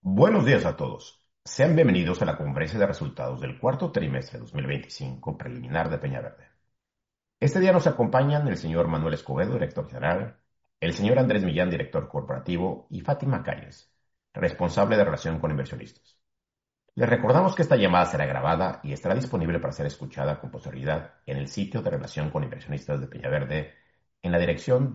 Buenos días a todos. Sean bienvenidos a la conferencia de resultados del cuarto trimestre de 2025 preliminar de Peñaverde. Este día nos acompañan el señor Manuel Escobedo, director general, el señor Andrés Millán, director corporativo, y Fátima Calles, responsable de relación con inversionistas. Les recordamos que esta llamada será grabada y estará disponible para ser escuchada con posterioridad en el sitio de relación con inversionistas de Peñaverde en la dirección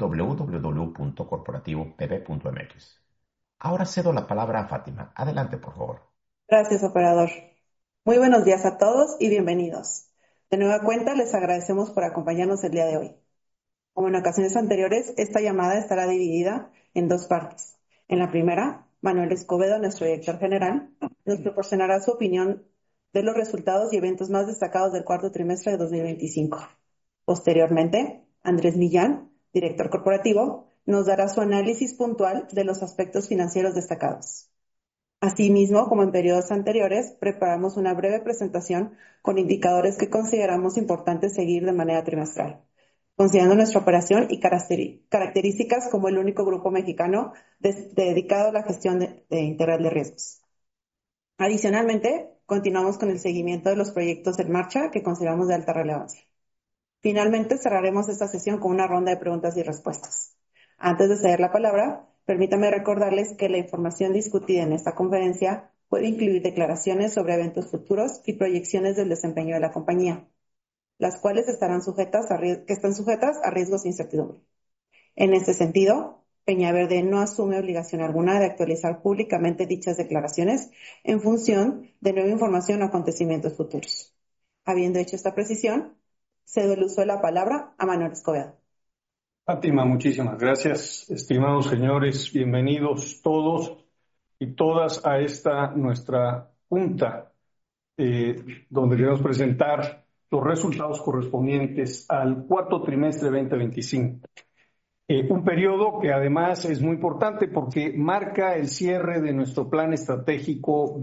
www.corporativopb.mx. Ahora cedo la palabra a Fátima. Adelante, por favor. Gracias, operador. Muy buenos días a todos y bienvenidos. De nueva cuenta, les agradecemos por acompañarnos el día de hoy. Como en ocasiones anteriores, esta llamada estará dividida en dos partes. En la primera, Manuel Escobedo, nuestro director general, nos proporcionará su opinión de los resultados y eventos más destacados del cuarto trimestre de 2025. Posteriormente, Andrés Millán, director corporativo, nos dará su análisis puntual de los aspectos financieros destacados. Asimismo, como en periodos anteriores, preparamos una breve presentación con indicadores que consideramos importantes seguir de manera trimestral, considerando nuestra operación y características como el único grupo mexicano dedicado a la gestión integral de riesgos. Adicionalmente, continuamos con el seguimiento de los proyectos en marcha que consideramos de alta relevancia. Finalmente, cerraremos esta sesión con una ronda de preguntas y respuestas. Antes de ceder la palabra, permítame recordarles que la información discutida en esta conferencia puede incluir declaraciones sobre eventos futuros y proyecciones del desempeño de la compañía, las cuales están sujetas a riesgos e incertidumbre. En este sentido, Peñaverde no asume obligación alguna de actualizar públicamente dichas declaraciones en función de nueva información o acontecimientos futuros. Habiendo hecho esta precisión, cedo el uso de la palabra a Manuel Escobedo. Fátima, muchísimas gracias. Estimados señores, bienvenidos todos y todas a esta nuestra junta, donde queremos presentar los resultados correspondientes al cuarto trimestre 2025. Un periodo que además es muy importante porque marca el cierre de nuestro plan estratégico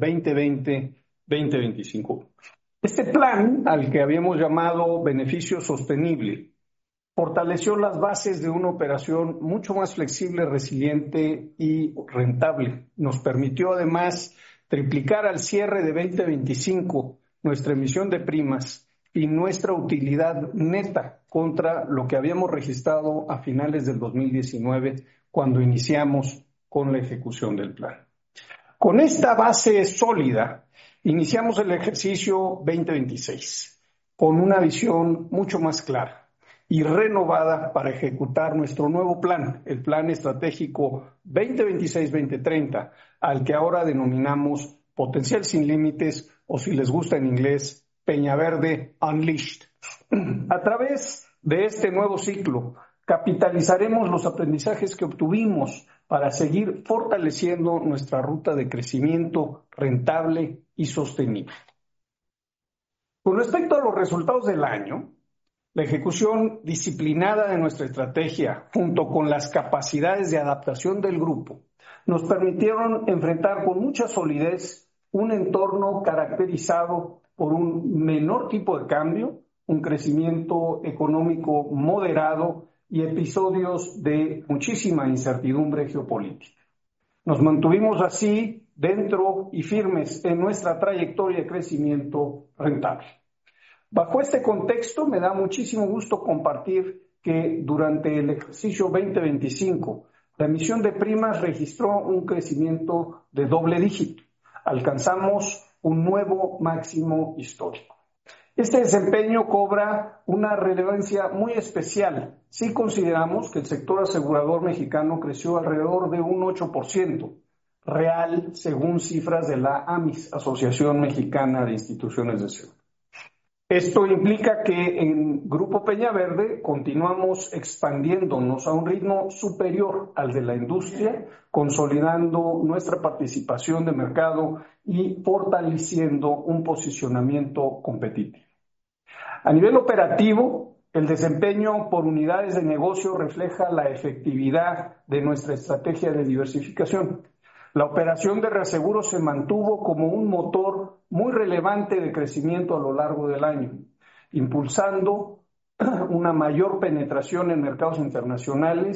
2020-2025. Este plan, al que habíamos llamado Beneficio Sostenible, fortaleció las bases de una operación mucho más flexible, resiliente y rentable. Nos permitió además triplicar al cierre de 2025 nuestra emisión de primas y nuestra utilidad neta contra lo que habíamos registrado a finales del 2019 cuando iniciamos con la ejecución del plan. Con esta base sólida, iniciamos el ejercicio 2026 con una visión mucho más clara y renovada para ejecutar nuestro nuevo plan, el Plan Estratégico 2026-2030, al que ahora denominamos Potencial Sin Límites, o si les gusta en inglés, Peñaverde Unleashed. A través de este nuevo ciclo, capitalizaremos los aprendizajes que obtuvimos para seguir fortaleciendo nuestra ruta de crecimiento rentable y sostenible. Con respecto a los resultados del año, la ejecución disciplinada de nuestra estrategia, junto con las capacidades de adaptación del grupo, nos permitieron enfrentar con mucha solidez un entorno caracterizado por un menor tipo de cambio, un crecimiento económico moderado y episodios de muchísima incertidumbre geopolítica. Nos mantuvimos así dentro y firmes en nuestra trayectoria de crecimiento rentable. Bajo este contexto, me da muchísimo gusto compartir que durante el ejercicio 2025, la emisión de primas registró un crecimiento de doble dígito. Alcanzamos un nuevo máximo histórico. Este desempeño cobra una relevancia muy especial si consideramos que el sector asegurador mexicano creció alrededor de un 8% real, según cifras de la AMIS, Asociación Mexicana de Instituciones de Seguro. Esto implica que en Grupo Peñaverde continuamos expandiéndonos a un ritmo superior al de la industria, consolidando nuestra participación de mercado y fortaleciendo un posicionamiento competitivo. A nivel operativo, el desempeño por unidades de negocio refleja la efectividad de nuestra estrategia de diversificación. La operación de reaseguro se mantuvo como un motor muy relevante de crecimiento a lo largo del año, impulsando una mayor penetración en mercados internacionales,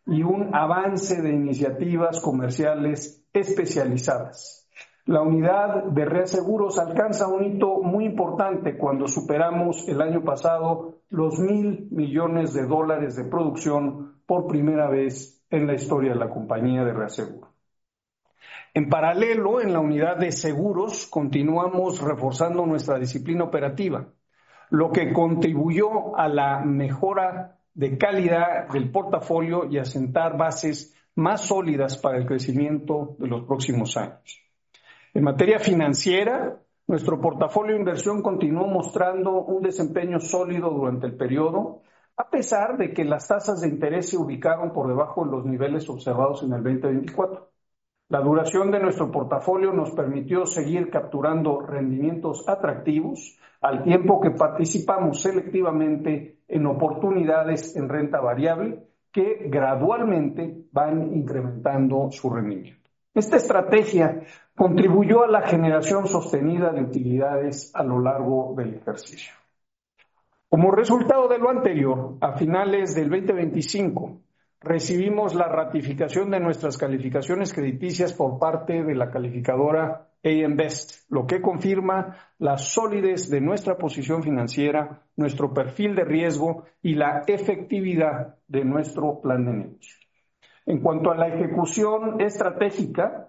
y un avance de iniciativas comerciales especializadas. La unidad de reaseguros alcanza un hito muy importante cuando superamos el año pasado los $1,000 millones de producción por primera vez en la historia de la compañía de reaseguro. En paralelo, en la unidad de seguros, continuamos reforzando nuestra disciplina operativa, lo que contribuyó a la mejora de calidad del portafolio y a sentar bases más sólidas para el crecimiento de los próximos años. En materia financiera, nuestro portafolio de inversión continuó mostrando un desempeño sólido durante el periodo, a pesar de que las tasas de interés se ubicaron por debajo de los niveles observados en el 2024. La duración de nuestro portafolio nos permitió seguir capturando rendimientos atractivos, al tiempo que participamos selectivamente en oportunidades en renta variable que gradualmente van incrementando su rendimiento. Esta estrategia contribuyó a la generación sostenida de utilidades a lo largo del ejercicio. Como resultado de lo anterior, a finales del 2025, recibimos la ratificación de nuestras calificaciones crediticias por parte de la calificadora AM Best, lo que confirma la solidez de nuestra posición financiera, nuestro perfil de riesgo y la efectividad de nuestro plan de negocio. En cuanto a la ejecución estratégica,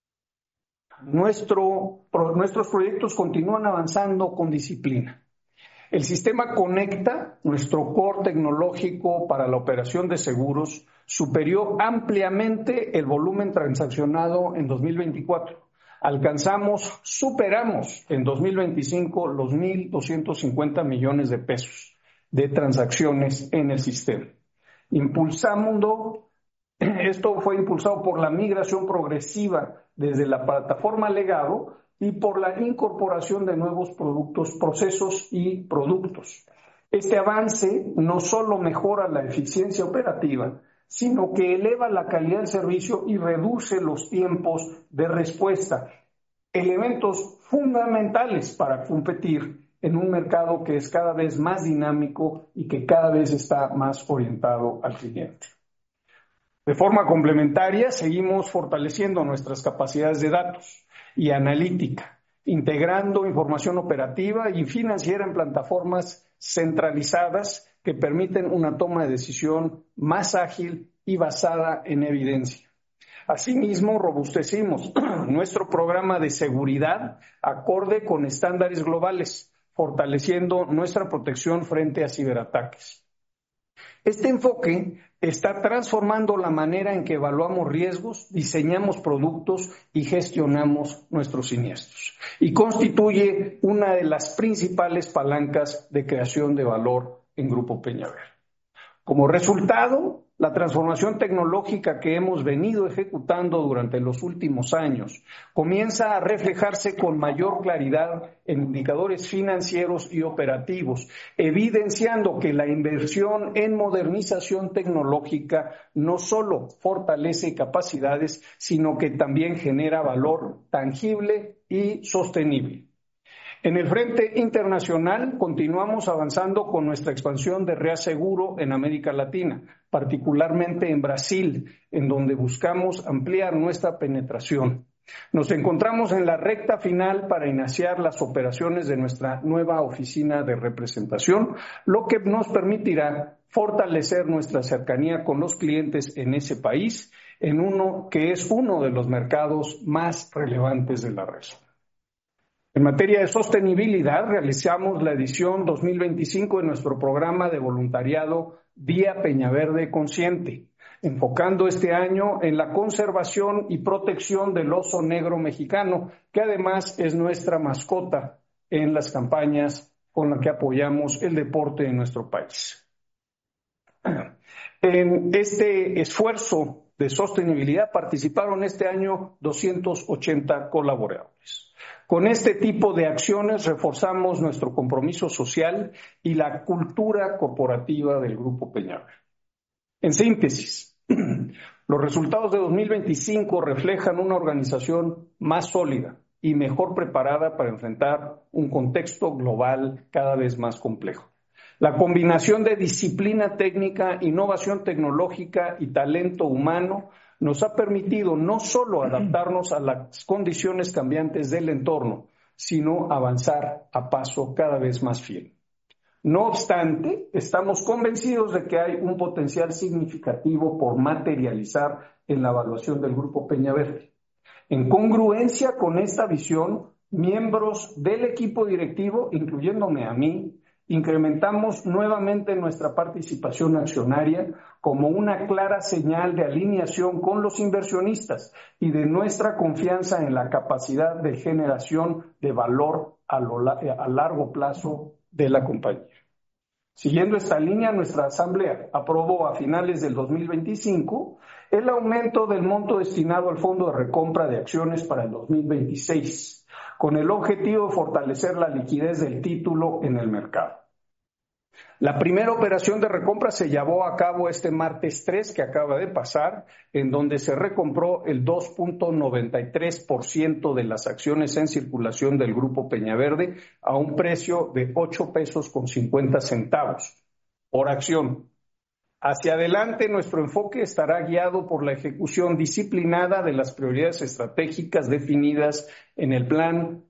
nuestros proyectos continúan avanzando con disciplina. El sistema Conecta, nuestro core tecnológico para la operación de seguros, superó ampliamente el volumen transaccionado en 2024. Superamos en 2025 los 1,250 millones de pesos de transacciones en el sistema. Esto fue impulsado por la migración progresiva desde la plataforma legado y por la incorporación de nuevos productos, procesos y productos. Este avance no solo mejora la eficiencia operativa, sino que eleva la calidad del servicio y reduce los tiempos de respuesta, elementos fundamentales para competir en un mercado que es cada vez más dinámico y que cada vez está más orientado al cliente. De forma complementaria, seguimos fortaleciendo nuestras capacidades de datos y analítica, integrando información operativa y financiera en plataformas centralizadas que permiten una toma de decisión más ágil y basada en evidencia. Asimismo, robustecimos nuestro programa de seguridad acorde con estándares globales, fortaleciendo nuestra protección frente a ciberataques. Este enfoque está transformando la manera en que evaluamos riesgos, diseñamos productos y gestionamos nuestros siniestros, y constituye una de las principales palancas de creación de valor en Grupo Peñaver. Como resultado, la transformación tecnológica que hemos venido ejecutando durante los últimos años comienza a reflejarse con mayor claridad en indicadores financieros y operativos, evidenciando que la inversión en modernización tecnológica no solo fortalece capacidades, sino que también genera valor tangible y sostenible. En el frente internacional, continuamos avanzando con nuestra expansión de reaseguro en América Latina, particularmente en Brasil, en donde buscamos ampliar nuestra penetración. Nos encontramos en la recta final para iniciar las operaciones de nuestra nueva oficina de representación, lo que nos permitirá fortalecer nuestra cercanía con los clientes en ese país, en uno que es uno de los mercados más relevantes de la región. En materia de sostenibilidad, realizamos la edición 2025 de nuestro programa de voluntariado Día Peñaverde Consciente, enfocando este año en la conservación y protección del oso negro mexicano, que además es nuestra mascota en las campañas con las que apoyamos el deporte en nuestro país. En este esfuerzo de sostenibilidad participaron este año 280 colaboradores. Con este tipo de acciones reforzamos nuestro compromiso social y la cultura corporativa del Grupo Peñaver. En síntesis, los resultados de 2025 reflejan una organización más sólida y mejor preparada para enfrentar un contexto global cada vez más complejo. La combinación de disciplina técnica, innovación tecnológica y talento humano nos ha permitido no solo adaptarnos a las condiciones cambiantes del entorno, sino avanzar a paso cada vez más firme. No obstante, estamos convencidos de que hay un potencial significativo por materializar en la evaluación del Grupo Peñaverde. En congruencia con esta visión, miembros del equipo directivo, incluyéndome a mí, incrementamos nuevamente nuestra participación accionaria como una clara señal de alineación con los inversionistas y de nuestra confianza en la capacidad de generación de valor a largo plazo de la compañía. Siguiendo esta línea, nuestra asamblea aprobó a finales del 2025 el aumento del monto destinado al fondo de recompra de acciones para el 2026, con el objetivo de fortalecer la liquidez del título en el mercado. La primera operación de recompra se llevó a cabo este martes 3 que acaba de pasar, en donde se recompró el 2.93% de las acciones en circulación del Grupo Peñaverde a un precio de 8 pesos con 50 centavos por acción. Hacia adelante, nuestro enfoque estará guiado por la ejecución disciplinada de las prioridades estratégicas definidas en el Plan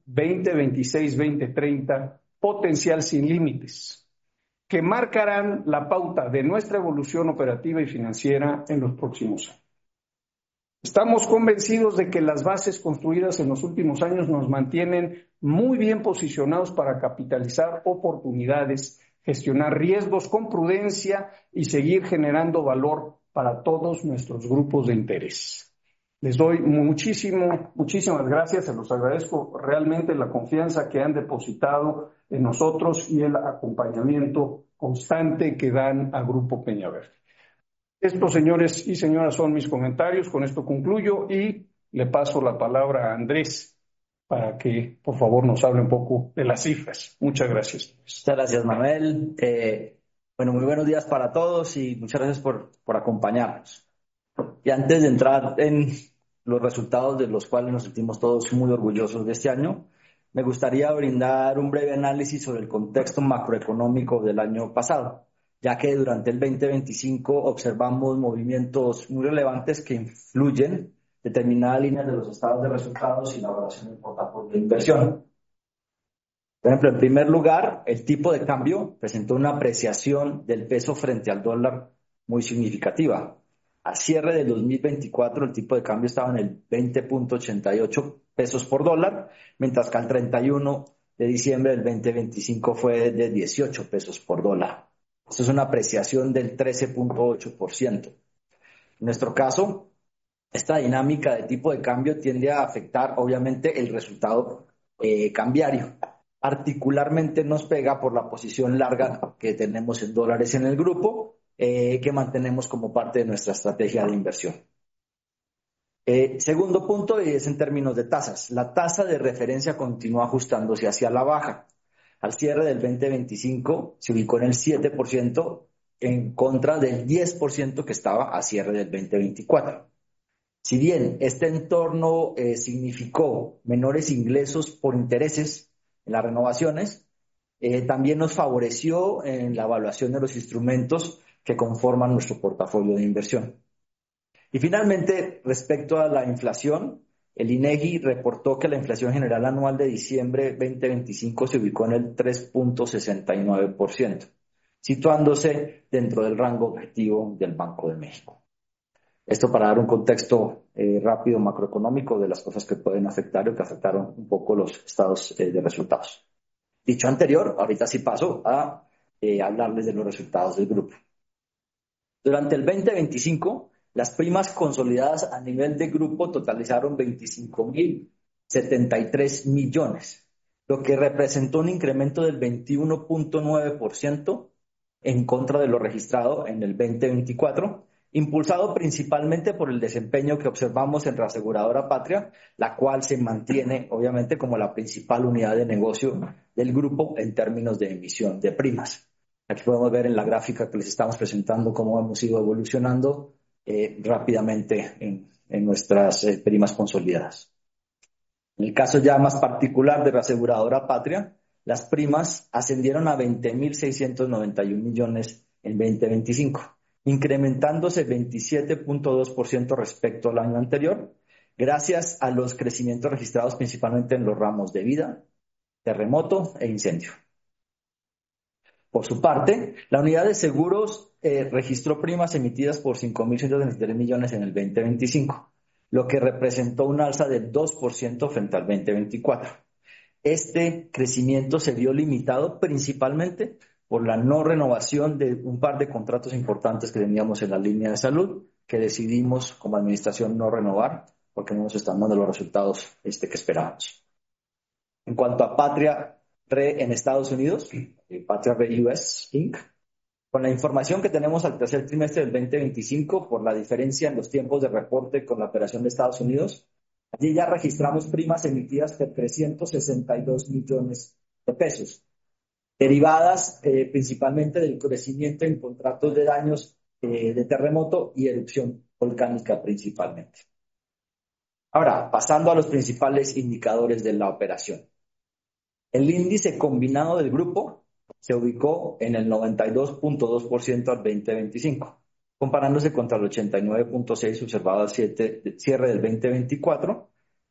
2026-2030, Potencial sin Límites, que marcarán la pauta de nuestra evolución operativa y financiera en los próximos años. Estamos convencidos de que las bases construidas en los últimos años nos mantienen muy bien posicionados para capitalizar oportunidades, gestionar riesgos con prudencia y seguir generando valor para todos nuestros grupos de interés. Les doy muchísimas gracias, se los agradezco realmente la confianza que han depositado en nosotros y el acompañamiento constante que dan al Grupo Peñaverde. Estos, señores y señoras, son mis comentarios. Con esto concluyo y le paso la palabra a Andrés para que, por favor, nos hable un poco de las cifras. Muchas gracias. Muchas gracias, Manuel. Muy buenos días para todos y muchas gracias por acompañarnos. Y antes de entrar en los resultados de los cuales nos sentimos todos muy orgullosos de este año, me gustaría brindar un breve análisis sobre el contexto macroeconómico del año pasado, ya que durante el 2025 observamos movimientos muy relevantes que influyen en determinadas líneas de los estados de resultados y la evaluación del portafolio de inversión. Por ejemplo, en primer lugar, el tipo de cambio presentó una apreciación del peso frente al dólar muy significativa. A cierre del 2024, el tipo de cambio estaba en el 20.88 pesos por dólar, mientras que al 31 de diciembre del 2025 fue de 18 pesos por dólar. Esto es una apreciación del 13.8%. En nuestro caso, esta dinámica de tipo de cambio tiende a afectar, obviamente, el resultado cambiario. Particularmente nos pega por la posición larga que tenemos en dólares en el grupo, que mantenemos como parte de nuestra estrategia de inversión. Segundo punto es en términos de tasas. La tasa de referencia continúa ajustándose hacia la baja. Al cierre del 2025 se ubicó en el 7% en contra del 10% que estaba a cierre del 2024. Si bien este entorno significó menores ingresos por intereses en las renovaciones, también nos favoreció en la evaluación de los instrumentos que conforman nuestro portafolio de inversión. Y finalmente, respecto a la inflación, el INEGI reportó que la inflación general anual de diciembre 2025 se ubicó en el 3.69%, situándose dentro del rango objetivo del Banco de México. Esto para dar un contexto rápido macroeconómico de las cosas que pueden afectar o que afectaron un poco los estados de resultados. Dicho anterior, ahorita sí paso a hablarles de los resultados del grupo. Durante el 2025, las primas consolidadas a nivel de grupo totalizaron 25.073 millones, lo que representó un incremento del 21.9% en contra de lo registrado en el 2024, impulsado principalmente por el desempeño que observamos en Reaseguradora Patria, la cual se mantiene obviamente como la principal unidad de negocio del grupo en términos de emisión de primas. Aquí podemos ver en la gráfica que les estamos presentando cómo hemos ido evolucionando rápidamente en nuestras primas consolidadas. En el caso ya más particular de Reaseguradora Patria, las primas ascendieron a 20.691 millones en 2025, incrementándose 27.2% respecto al año anterior, gracias a los crecimientos registrados principalmente en los ramos de vida, terremoto e incendio. Por su parte, la unidad de seguros registró primas emitidas por 5.123 millones en el 2025, lo que representó un alza del 2% frente al 2024. Este crecimiento se vio limitado principalmente por la no renovación de un par de contratos importantes que teníamos en la línea de salud, que decidimos como administración no renovar porque no nos están dando los resultados que esperábamos. En cuanto a Patria Re en Estados Unidos, Patria Re US Inc., con la información que tenemos al tercer trimestre del 2025, por la diferencia en los tiempos de reporte con la operación de Estados Unidos, allí ya registramos primas emitidas por 362 millones de pesos, derivadas principalmente del crecimiento en contratos de daños de terremoto y erupción volcánica principalmente. Ahora, pasando a los principales indicadores de la operación. El índice combinado del grupo se ubicó en el 92.2% al 2025, comparándose contra el 89.6% observado al cierre del 2024.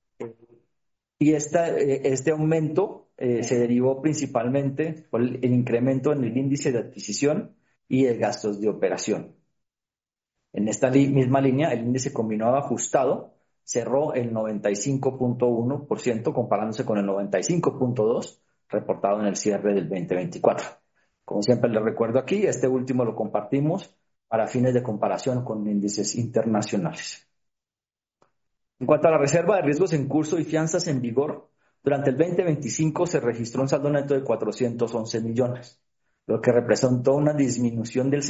Y este aumento se derivó principalmente por el incremento en el índice de adquisición y de gastos de operación. En esta misma línea, el índice combinado ajustado cerró el 95.1%, comparándose con el 95.2% reportado en el cierre del 2024. Como siempre les recuerdo aquí, este último lo compartimos para fines de comparación con índices internacionales. En cuanto a la reserva de riesgos en curso y fianzas en vigor, durante el 2025 se registró un saldo neto de 411 millones, lo que representó una disminución del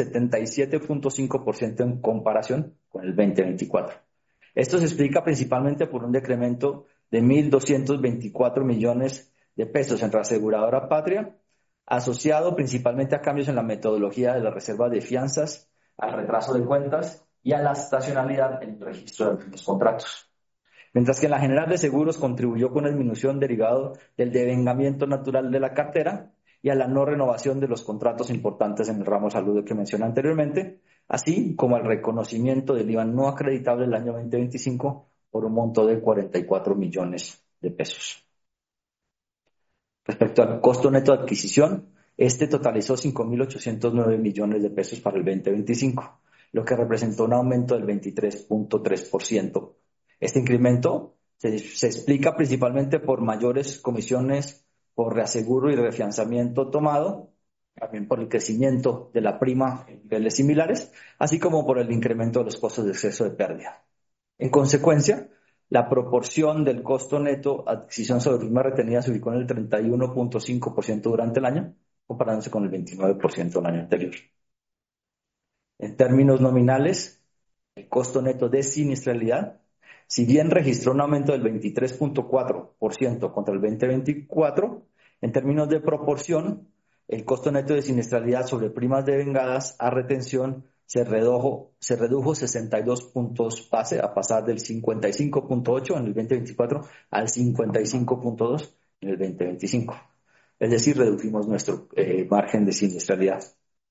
77.5% en comparación con el 2024. Esto se explica principalmente por un decremento de 1.224 millones de pesos en la aseguradora Patria, asociado principalmente a cambios en la metodología de la reserva de fianzas, al retraso de cuentas y a la estacionalidad en el registro de los contratos. Mientras que en la general de seguros contribuyó con una disminución derivado del devengamiento natural de la cartera y a la no renovación de los contratos importantes en el ramo salud que mencioné anteriormente, así como al reconocimiento del IVA no acreditable del año 2025 por un monto de 44 millones de pesos. Respecto al costo neto de adquisición, este totalizó 5.809 millones de pesos para el 2025, lo que representó un aumento del 23.3%. Este incremento se explica principalmente por mayores comisiones por reaseguro y refianzamiento tomado, también por el crecimiento de la prima en niveles similares, así como por el incremento de los costos de exceso de pérdida. En consecuencia, la proporción del costo neto adquisición sobre prima retenida se ubicó en el 31.5% durante el año, comparándose con el 29% del año anterior. En términos nominales, el costo neto de siniestralidad, si bien registró un aumento del 23.4% contra el 2024, en términos de proporción, el costo neto de siniestralidad sobre primas devengadas a retención se redujo 62 puntos base a pasar del 55.8 en el 2024 al 55.2 en el 2025. Es decir, redujimos nuestro margen de siniestralidad.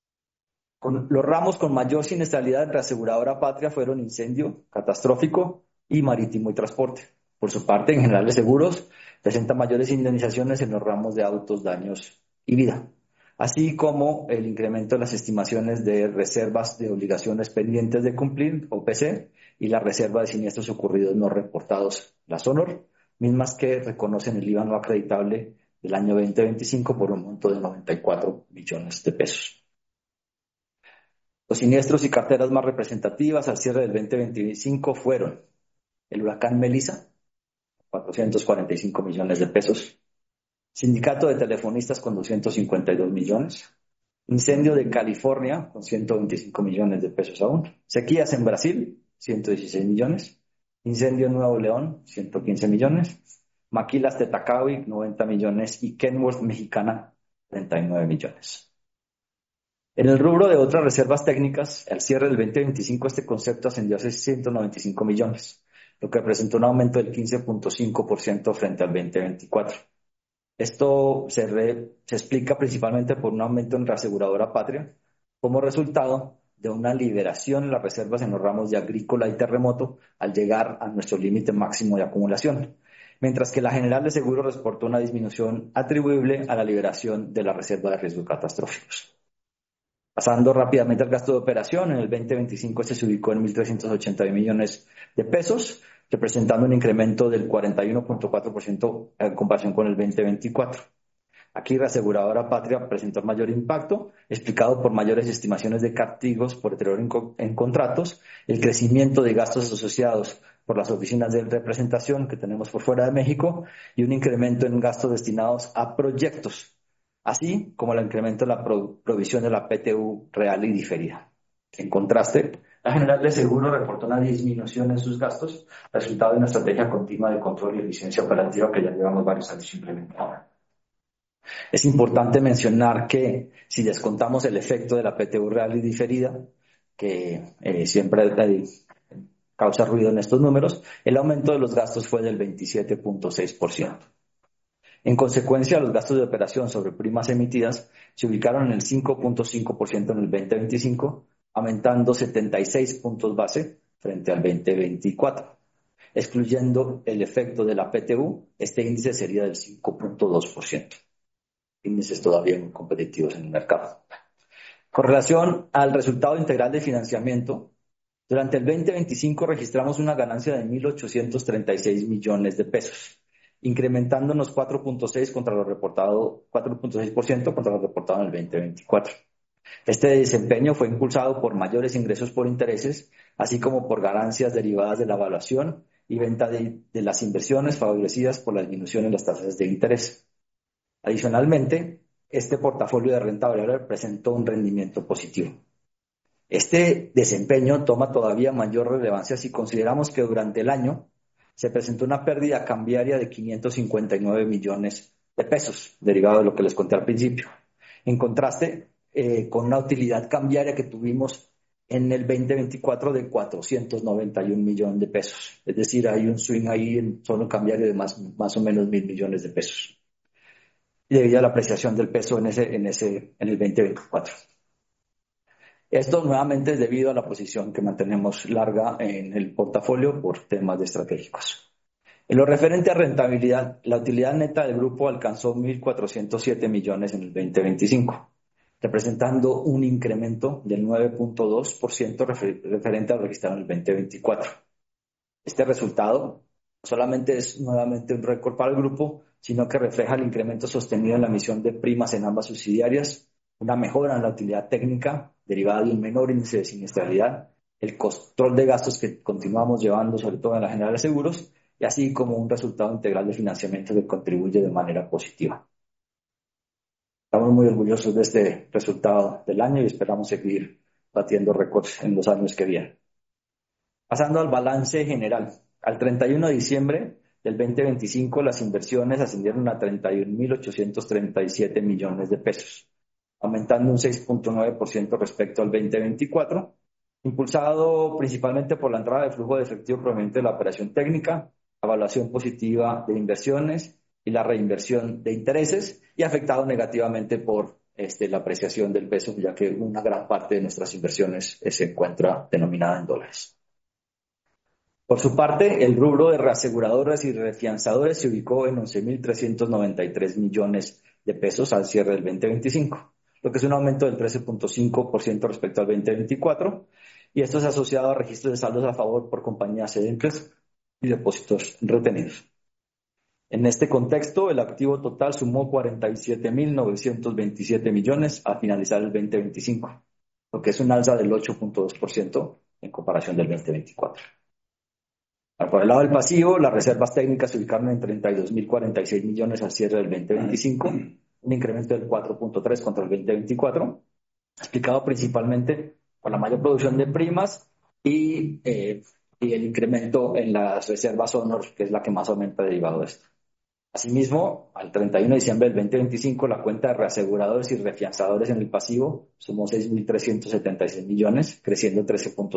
Los ramos con mayor siniestralidad en reaseguradora Patria fueron incendio, catastrófico y marítimo y transporte. Por su parte, en general de seguros, presenta mayores indemnizaciones en los ramos de autos, daños y vida, así como el incremento de las estimaciones de reservas de obligaciones pendientes de cumplir, OPC, y la reserva de siniestros ocurridos no reportados, la SONOR, mismas que reconocen el IVA no acreditable del año 2025 por un monto de 94 millones de pesos. Los siniestros y carteras más representativas al cierre del 2025 fueron el huracán Melissa, 445 millones de pesos, Sindicato de Telefonistas con 252 millones, incendio de California con 125 millones de pesos aún, sequías en Brasil, 116 millones, incendio en Nuevo León, 115 millones, maquilas de Tacawi, 90 millones y Kenworth Mexicana, 39 millones. En el rubro de otras reservas técnicas, al cierre del 2025 este concepto ascendió a 695 millones, lo que representó un aumento del 15.5% frente al 2024. Esto se explica principalmente por un aumento en Reaseguradora Patria como resultado de una liberación en las reservas en los ramos de agrícola y terremoto al llegar a nuestro límite máximo de acumulación, mientras que la General de Seguros reportó una disminución atribuible a la liberación de la reserva de riesgos catastróficos. Pasando rápidamente al gasto de operación, en el 2025 este se ubicó en 1.380 millones de pesos, representando un incremento del 41.4% en comparación con el 2024. Aquí la aseguradora Patria presentó mayor impacto, explicado por mayores estimaciones de castigos por deterioro en contratos, el crecimiento de gastos asociados por las oficinas de representación que tenemos por fuera de México y un incremento en gastos destinados a proyectos, así como el incremento en la provisión de la PTU real y diferida. En contraste, la General de Seguros reportó una disminución en sus gastos, resultado de una estrategia continua de control y eficiencia operativa que ya llevamos varios años implementando. Es importante mencionar que si descontamos el efecto de la PTU real y diferida, que siempre causa ruido en estos números, el aumento de los gastos fue del 27.6%. En consecuencia, los gastos de operación sobre primas emitidas se ubicaron en el 5.5% en el 2025, aumentando 76 puntos base frente al 2024. Excluyendo el efecto de la PTU, este índice sería del 5.2%. Índices todavía muy competitivos en el mercado. Con relación al resultado integral de financiamiento, durante el 2025 registramos una ganancia de 1.836 millones de pesos, incrementándonos 4.6% contra lo reportado en el 2024. Este desempeño fue impulsado por mayores ingresos por intereses, así como por ganancias derivadas de la evaluación y venta de las inversiones favorecidas por la disminución en las tasas de interés. Adicionalmente, este portafolio de renta variable presentó un rendimiento positivo. Este desempeño toma todavía mayor relevancia si consideramos que durante el año se presentó una pérdida cambiaria de 559 millones de pesos, derivado de lo que les conté al principio. En contraste, con una utilidad cambiaria que tuvimos en el 2024 de 491 millones de pesos. Es decir, hay un swing ahí en solo cambiario de más o menos 1.000 millones de pesos. Y debido a la apreciación del peso en el 2024. Esto nuevamente es debido a la posición que mantenemos larga en el portafolio por temas de estratégicos. En lo referente a rentabilidad, la utilidad neta del grupo alcanzó 1.407 millones en el 2025, representando un incremento del 9.2% referente al registrado en el 2024. Este resultado solamente es nuevamente un récord para el grupo, sino que refleja el incremento sostenido en la emisión de primas en ambas subsidiarias, una mejora en la utilidad técnica derivada de un menor índice de siniestralidad, el control de gastos que continuamos llevando, sobre todo en la General de Seguros, y así como un resultado integral de financiamiento que contribuye de manera positiva. Estamos muy orgullosos de este resultado del año y esperamos seguir batiendo récords en los años que vienen. Pasando al balance general. Al 31 de diciembre del 2025, las inversiones ascendieron a 31.837 millones de pesos, aumentando un 6.9% respecto al 2024, impulsado principalmente por la entrada de flujo de efectivo proveniente de la operación técnica, evaluación positiva de inversiones y la reinversión de intereses, y afectado negativamente por la apreciación del peso, ya que una gran parte de nuestras inversiones se encuentra denominada en dólares. Por su parte, el rubro de reaseguradoras y refianzadores se ubicó en 11.393 millones de pesos al cierre del 2025, lo que es un aumento del 13.5% respecto al 2024, y esto es asociado a registros de saldos a favor por compañías cedentes y depósitos retenidos. En este contexto, el activo total sumó 47.927 millones al finalizar el 2025, lo que es un alza del 8.2% en comparación del 2024. Por el lado del pasivo, las reservas técnicas se ubicaron en 32.046 millones al cierre del 2025, un incremento del 4.3% contra el 2024, explicado principalmente por la mayor producción de primas y el incremento en las reservas Honor, que es la que más aumenta derivado de esto. Asimismo, al 31 de diciembre del 2025, la cuenta de reaseguradores y refianzadores en el pasivo sumó 6.376 millones, creciendo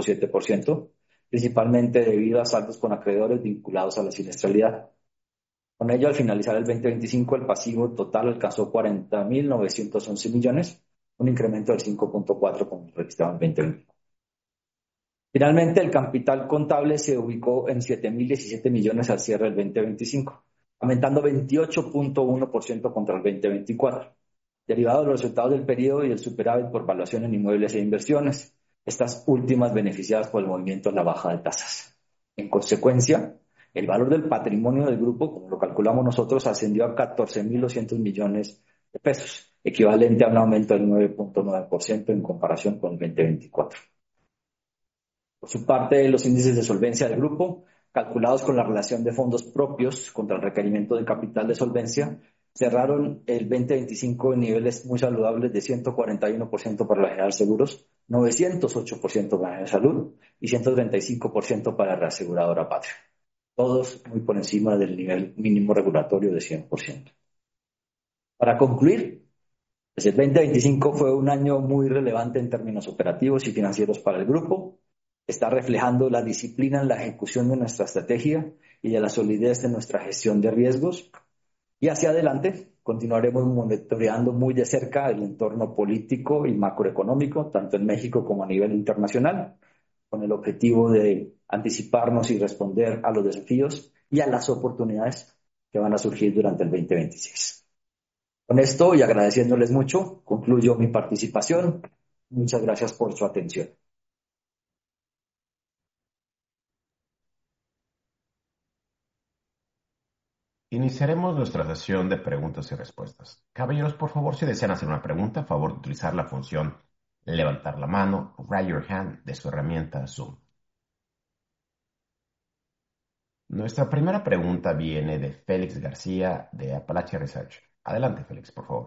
13.7%, principalmente debido a saldos con acreedores vinculados a la siniestralidad. Con ello, al finalizar el 2025, el pasivo total alcanzó 40.911 millones, un incremento del 5.4 con registrado en 2020. Finalmente, el capital contable se ubicó en 7.017 millones al cierre del 2025, aumentando 28.1% contra el 2024, derivado de los resultados del periodo y el superávit por valuación en inmuebles e inversiones, estas últimas beneficiadas por el movimiento en la baja de tasas. En consecuencia, el valor del patrimonio del grupo, como lo calculamos nosotros, ascendió a 14.200 millones de pesos, equivalente a un aumento del 9.9% en comparación con el 2024. Por su parte, los índices de solvencia del grupo, calculados con la relación de fondos propios contra el requerimiento de capital de solvencia, cerraron el 2025 en niveles muy saludables de 141% para la General Seguros, 908% para la General Salud y 135% para la reaseguradora Patria. Todos muy por encima del nivel mínimo regulatorio de 100%. Para concluir, pues el 2025 fue un año muy relevante en términos operativos y financieros para el grupo. Está reflejando la disciplina en la ejecución de nuestra estrategia y de la solidez de nuestra gestión de riesgos. Y hacia adelante continuaremos monitoreando muy de cerca el entorno político y macroeconómico, tanto en México como a nivel internacional, con el objetivo de anticiparnos y responder a los desafíos y a las oportunidades que van a surgir durante el 2026. Con esto y agradeciéndoles mucho, concluyo mi participación. Muchas gracias por su atención. Iniciaremos nuestra sesión de preguntas y respuestas. Caballeros, por favor, si desean hacer una pregunta, a favor de utilizar la función levantar la mano, raise your hand, de su herramienta Zoom. Nuestra primera pregunta viene de Félix García, de Apalache Research. Adelante, Félix, por favor.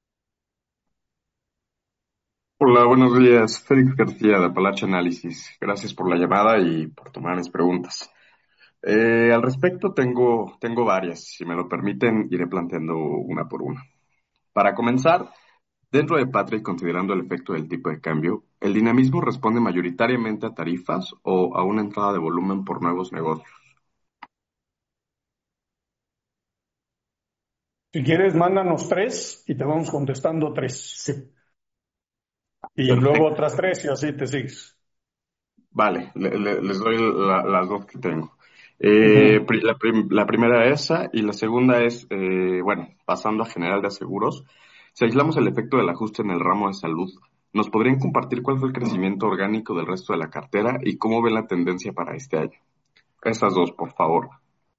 Hola, buenos días. Félix García de Apalache Análisis. Gracias por la llamada y por tomar mis preguntas. Al respecto tengo varias. Si me lo permiten, iré planteando una por una. Para comenzar, dentro de Patria y considerando el efecto del tipo de cambio, ¿el dinamismo responde mayoritariamente a tarifas o a una entrada de volumen por nuevos negocios? Si quieres, mándanos 3 y te vamos contestando 3. Sí. Y Perfecto. luego otras 3 y así te sigues. Vale, les doy las dos que tengo. Ujú. La primera esa y la segunda es, pasando a general de seguros, si aislamos el efecto del ajuste en el ramo de salud, ¿nos podrían compartir cuál fue el crecimiento orgánico del resto de la cartera y cómo ven la tendencia para este año? Esas dos, por favor.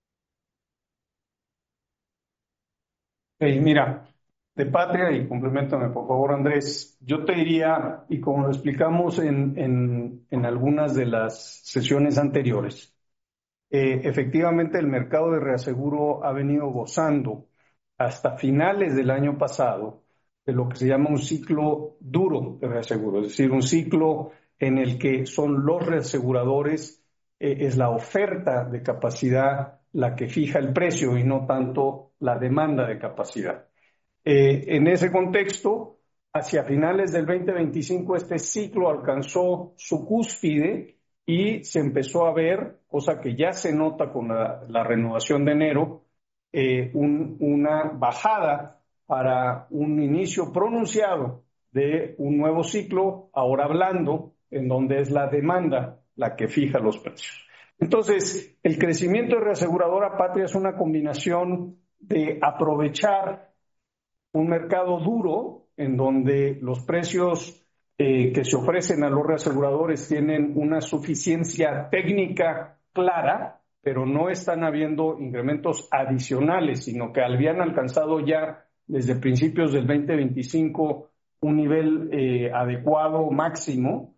Mira, de Patria, y complementame por favor, Andrés, yo te diría, y como lo explicamos en algunas de las sesiones anteriores, efectivamente el mercado de reaseguro ha venido gozando hasta finales del año pasado de lo que se llama un ciclo duro de reaseguro, es decir, un ciclo en el que son los reaseguradores, es la oferta de capacidad la que fija el precio y no tanto la demanda de capacidad. En ese contexto, hacia finales del 2025, este ciclo alcanzó su cúspide y se empezó a ver, cosa que ya se nota con la renovación de enero, una bajada para un inicio pronunciado de un nuevo ciclo, ahora blando, en donde es la demanda la que fija los precios. Entonces, el crecimiento de Reaseguradora Patria es una combinación de aprovechar un mercado duro en donde los precios que se ofrecen a los reaseguradores tienen una suficiencia técnica clara, pero no están habiendo incrementos adicionales, sino que habían alcanzado ya desde principios del 2025 un nivel adecuado máximo.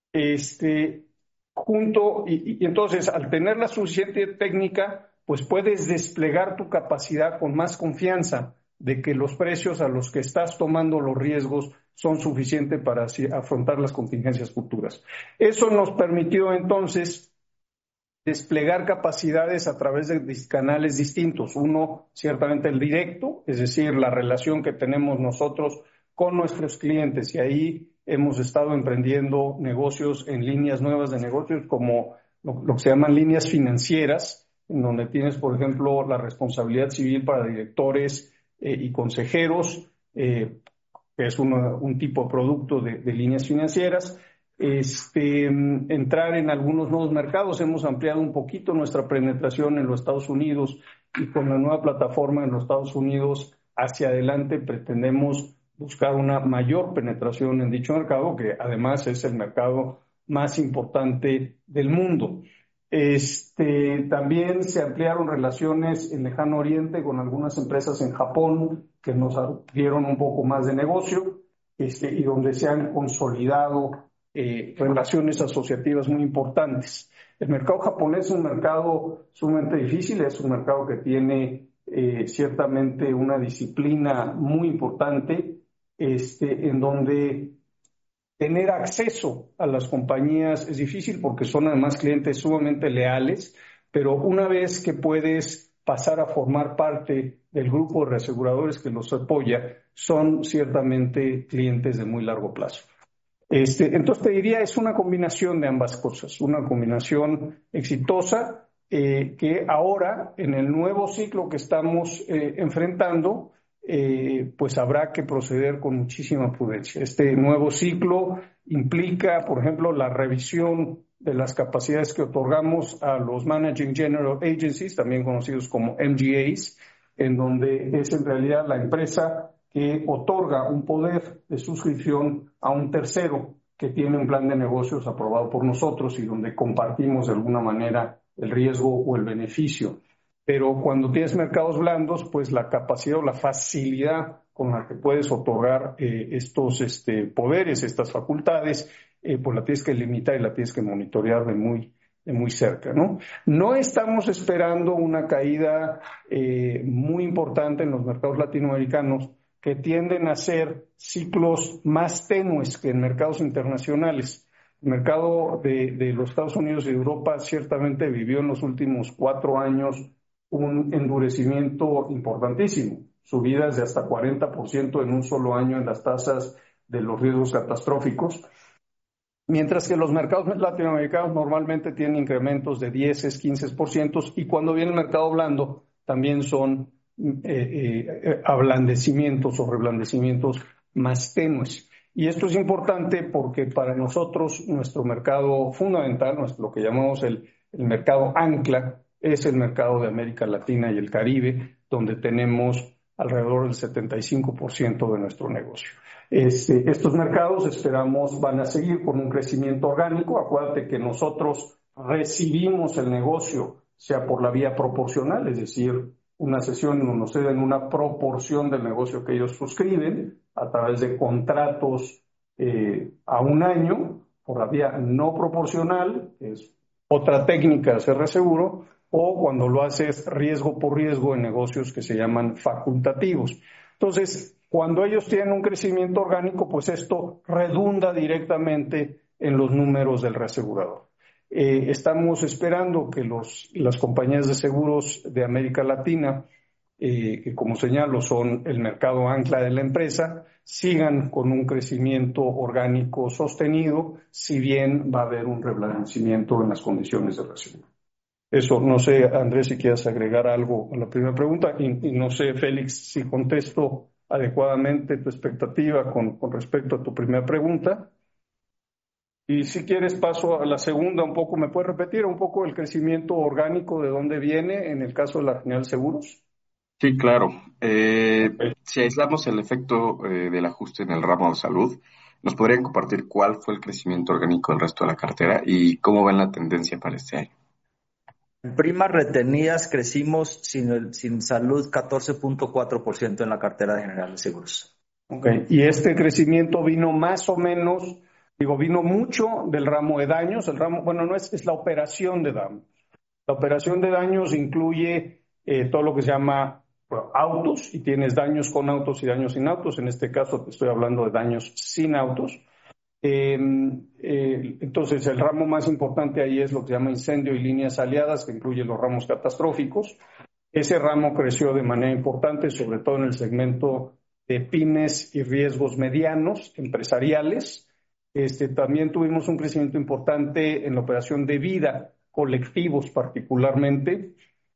Y entonces, al tener la suficiente técnica, pues puedes desplegar tu capacidad con más confianza de que los precios a los que estás tomando los riesgos son suficientes para afrontar las contingencias futuras. Eso nos permitió entonces desplegar capacidades a través de canales distintos. Uno, ciertamente el directo, es decir, la relación que tenemos nosotros con nuestros clientes, y ahí hemos estado emprendiendo negocios en líneas nuevas de negocios como lo que se llaman líneas financieras, en donde tienes, por ejemplo, la responsabilidad civil para directores y consejeros, que es un tipo de producto de líneas financieras. Entrar en algunos nuevos mercados. Hemos ampliado un poquito nuestra penetración en los Estados Unidos y con la nueva plataforma en los Estados Unidos hacia adelante pretendemos buscar una mayor penetración en dicho mercado, que además es el mercado más importante del mundo. También se ampliaron relaciones en Lejano Oriente con algunas empresas en Japón que nos dieron un poco más de negocio, y donde se han consolidado relaciones asociativas muy importantes. El mercado japonés es un mercado sumamente difícil, es un mercado que tiene ciertamente una disciplina muy importante, en donde tener acceso a las compañías es difícil porque son además clientes sumamente leales, pero una vez que puedes pasar a formar parte del grupo de reaseguradores que los apoya, son ciertamente clientes de muy largo plazo. Entonces te diría, es una combinación de ambas cosas, una combinación exitosa que ahora en el nuevo ciclo que estamos enfrentando, pues habrá que proceder con muchísima prudencia. Este nuevo ciclo implica, por ejemplo, la revisión de las capacidades que otorgamos a los Managing General Agencies, también conocidos como MGAs, en donde es en realidad la empresa que otorga un poder de suscripción a un tercero que tiene un plan de negocios aprobado por nosotros y donde compartimos de alguna manera el riesgo o el beneficio. Pero cuando tienes mercados blandos, pues la capacidad o la facilidad con la que puedes otorgar estos poderes, estas facultades, pues la tienes que limitar y la tienes que monitorear de muy cerca, ¿no? No estamos esperando una caída muy importante en los mercados latinoamericanos, que tienden a ser ciclos más tenues que en mercados internacionales. El mercado de los Estados Unidos y de Europa ciertamente vivió en los últimos 4 años un endurecimiento importantísimo, subidas de hasta 40% en un solo año en las tasas de los riesgos catastróficos, mientras que los mercados latinoamericanos normalmente tienen incrementos de 10, 15%, y cuando viene el mercado blando también son ablandecimientos o reblandecimientos más tenues. Y esto es importante porque para nosotros nuestro mercado fundamental, lo que llamamos el mercado ancla, es el mercado de América Latina y el Caribe, donde tenemos alrededor del 75% de nuestro negocio. Estos mercados esperamos van a seguir con un crecimiento orgánico. Acuérdate que nosotros recibimos el negocio, sea por la vía proporcional, es decir, una cesión nos ceden una proporción del negocio que ellos suscriben a través de contratos a un año, por la vía no proporcional, que es otra técnica de hacer reseguro, o cuando lo haces riesgo por riesgo en negocios que se llaman facultativos. Entonces, cuando ellos tienen un crecimiento orgánico, pues esto redunda directamente en los números del reasegurador. Estamos esperando que las compañías de seguros de América Latina, que como señalo son el mercado ancla de la empresa, sigan con un crecimiento orgánico sostenido, si bien va a haber un rebalancamiento en las condiciones de reaseguro. Eso, no sé, Andrés, si quieres agregar algo a la primera pregunta, y no sé, Félix, si contesto adecuadamente tu expectativa con respecto a tu primera pregunta. Y si quieres paso a la segunda un poco, ¿me puedes repetir un poco el crecimiento orgánico de dónde viene en el caso de la General Seguros? Sí, claro. Si aislamos el efecto del ajuste en el ramo de salud, ¿nos podrían compartir cuál fue el crecimiento orgánico del resto de la cartera y cómo ven la tendencia para este año? En primas retenidas crecimos sin salud 14.4% en la cartera de General de Seguros. Okay. Y este crecimiento vino más o menos, vino mucho del ramo de daños. El ramo, bueno, no es la operación de daños. La operación de daños incluye todo lo que se llama autos, y tienes daños con autos y daños sin autos. En este caso te estoy hablando de daños sin autos. Entonces el ramo más importante ahí es lo que se llama incendio y líneas aliadas, que incluye los ramos catastróficos. Ese ramo creció de manera importante, sobre todo en el segmento de pymes y riesgos medianos empresariales. También tuvimos un crecimiento importante en la operación de vida, colectivos particularmente,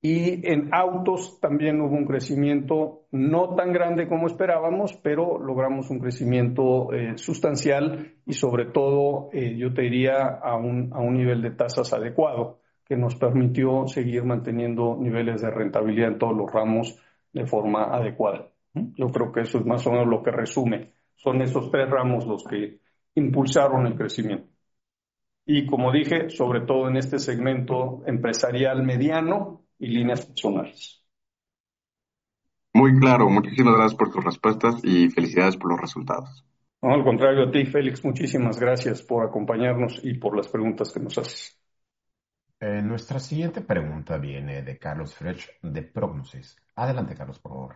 Y en autos también hubo un crecimiento no tan grande como esperábamos, pero logramos un crecimiento sustancial y sobre todo, yo te diría, a un nivel de tasas adecuado, que nos permitió seguir manteniendo niveles de rentabilidad en todos los ramos de forma adecuada. Yo creo que eso es más o menos lo que resume. Son esos tres ramos los que impulsaron el crecimiento. Y como dije, sobre todo en este segmento empresarial mediano y líneas personales. Muy claro, muchísimas gracias por tus respuestas y felicidades por los resultados. No, al contrario, a ti, Félix, muchísimas gracias por acompañarnos y por las preguntas que nos haces. Nuestra siguiente pregunta viene de Carlos Frech de Prognosis. Adelante, Carlos, por favor.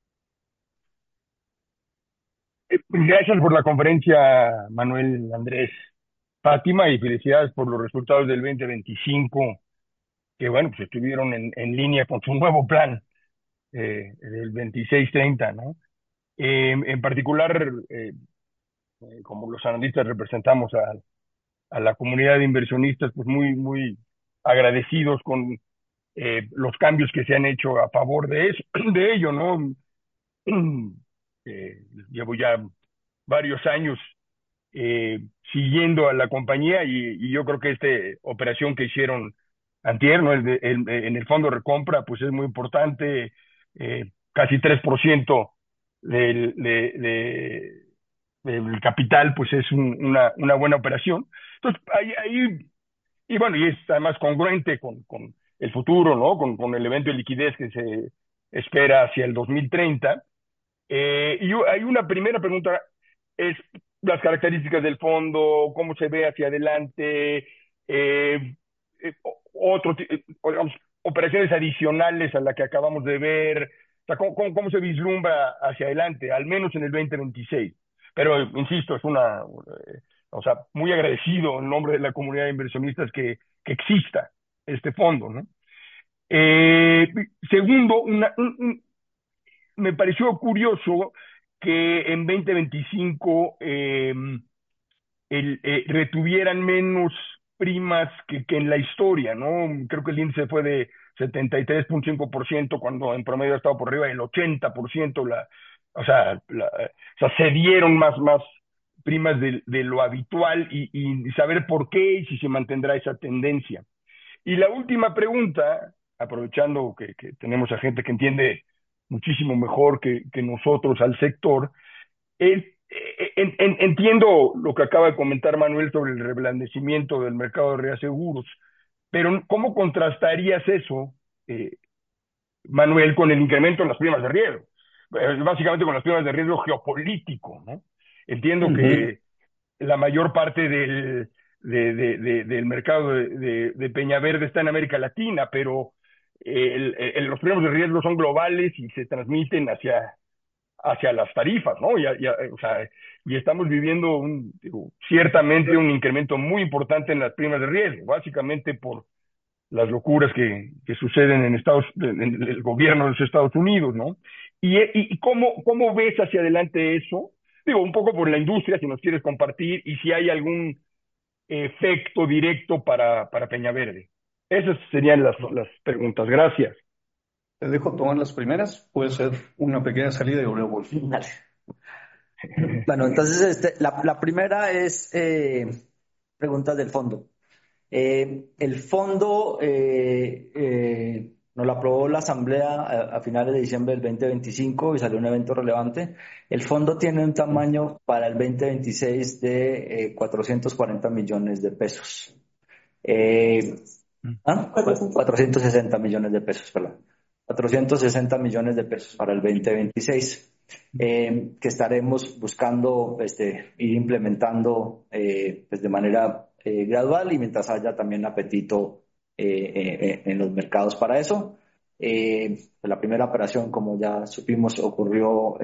Gracias por la conferencia, Manuel, Andrés, Fátima, y felicidades por los resultados del 2025, que bueno, pues estuvieron en línea con su nuevo plan del 26-30, ¿no? En particular, como los analistas representamos a la comunidad de inversionistas, pues muy agradecidos con los cambios que se han hecho a favor de eso, de ello, ¿no? Llevo ya varios años eh, siguiendo a la compañía y yo creo que esta operación que hicieron antier, ¿no? En el fondo de recompra, pues es muy importante, casi 3% del, del capital, pues es una buena operación. Entonces, y bueno, y es además congruente con el futuro, ¿no? Con el evento de liquidez que se espera hacia el 2030. Hay una primera pregunta, es las características del fondo, cómo se ve hacia adelante, digamos, operaciones adicionales a la que acabamos de ver, o sea, cómo se vislumbra hacia adelante, al menos en el 2026. Pero, insisto, o sea, muy agradecido en nombre de la comunidad de inversionistas que exista este fondo, ¿no? Segundo, me pareció curioso que en 2025 retuvieran menos primas que en la historia, ¿no? Creo que el índice fue de 73.5% cuando en promedio ha estado por arriba del 80%, o sea, se dieron más primas de lo habitual y saber por qué y si se mantendrá esa tendencia. Y la última pregunta, aprovechando que tenemos a gente que entiende muchísimo mejor que nosotros al sector, entiendo lo que acaba de comentar Manuel sobre el reblandecimiento del mercado de reaseguros, pero ¿cómo contrastarías eso, Manuel, con el incremento en las primas de riesgo? Básicamente con las primas de riesgo geopolítico, ¿no? Entiendo que la mayor parte del mercado de Peñaverde está en América Latina, pero los primas de riesgo son globales y se transmiten hacia las tarifas, ¿no? O sea, y estamos viviendo ciertamente un incremento muy importante en las primas de riesgo, básicamente por las locuras que suceden en el gobierno de los Estados Unidos, ¿no? Y cómo ves hacia adelante eso? Digo, un poco por la industria, si nos quieres compartir, y si hay algún efecto directo para Peñaverde. Esas serían las preguntas. Gracias. Te dejo tomar las primeras. Puede ser una pequeña salida y luego vuelvo. Dale. Bueno, entonces la primera es preguntas del fondo. El fondo nos lo aprobó la Asamblea a finales de diciembre del 2025 y salió un evento relevante. El fondo tiene un tamaño para el 2026 de 440 millones de pesos. 460 millones de pesos, perdón. 460 millones de pesos para el 2026, que estaremos buscando ir implementando pues de manera gradual y mientras haya también apetito en los mercados para eso. La primera operación, como ya supimos, ocurrió